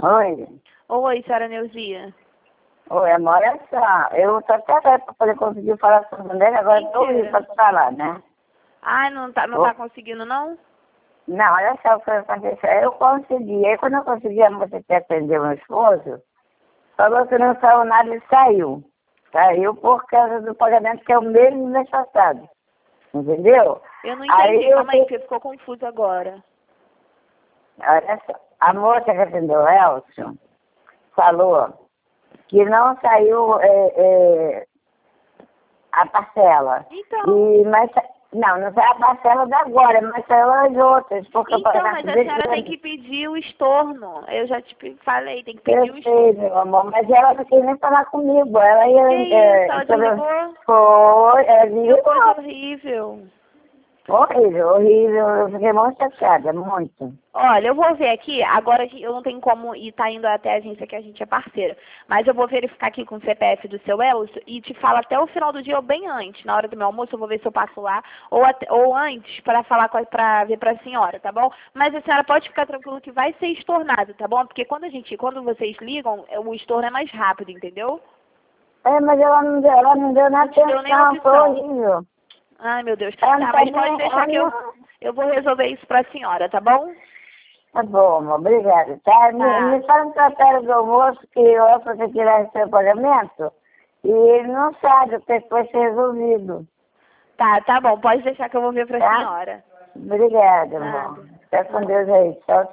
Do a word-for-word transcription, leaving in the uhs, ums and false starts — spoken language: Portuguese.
Oi. Oi, senhora Neuzia. Oi, amor, olha só. Eu tô até velha pra poder conseguir falar com o dele, agora eu tô ouvindo pra te falar, né? Ai, não tá, não Ô. tá conseguindo, não? Não, olha só o que aconteceu. Eu consegui. Aí quando eu consegui, a moça que atendeu meu esposo, falou que não saiu nada e saiu. Saiu por causa do pagamento que é o mesmo mês passado. Entendeu? Eu não entendi, Aí eu calma aí, fiz- porque ficou confuso agora. Olha só. A moça que atendeu o Elcio falou que não saiu é, é, a parcela. Então, E, mas, não, não saiu a parcela da agora, mas saiu as outras, porque o então, pagamento mas a dele senhora tem que pedir o estorno. Eu já te pe- falei, tem que pedir o eu estorno. sei, meu amor, mas ela não quis nem falar comigo. Ela ia. Que isso? É, Ela sobre- desligou? foi, ela Que desligou. coisa horrível. Horrível, horrível. Eu fiquei muito chateada, muito. Olha, eu vou ver aqui, agora que eu não tenho como ir tá indo até a agência que a gente é parceira, mas eu vou verificar aqui com o C P F do seu Elcio e te falo até o final do dia ou bem antes, na hora do meu almoço, eu vou ver se eu passo lá, ou, até, ou antes, para falar com a, pra ver pra senhora, tá bom? Mas a senhora pode ficar tranquila que vai ser estornado, tá bom? Porque quando a gente, quando vocês ligam, é, o estorno é mais rápido, entendeu? É, mas ela não deu, ela não deu na Não te deu nem atenção, foi opção. horrível. Ai, meu Deus. Ela Tá, não tá mas nem, pode deixar ela que eu, não... eu vou resolver isso pra senhora, tá bom? Tá bom, amor, obrigada. Tá? Me, Tá. me fala no trabalho do almoço que eu vou fazer tirar esse seu pagamento e ele não sabe o que foi ser resolvido. Tá, tá bom, pode deixar que eu vou ver pra Tá? senhora. Obrigada, Nada. amor. Fica com Deus aí. Tchau,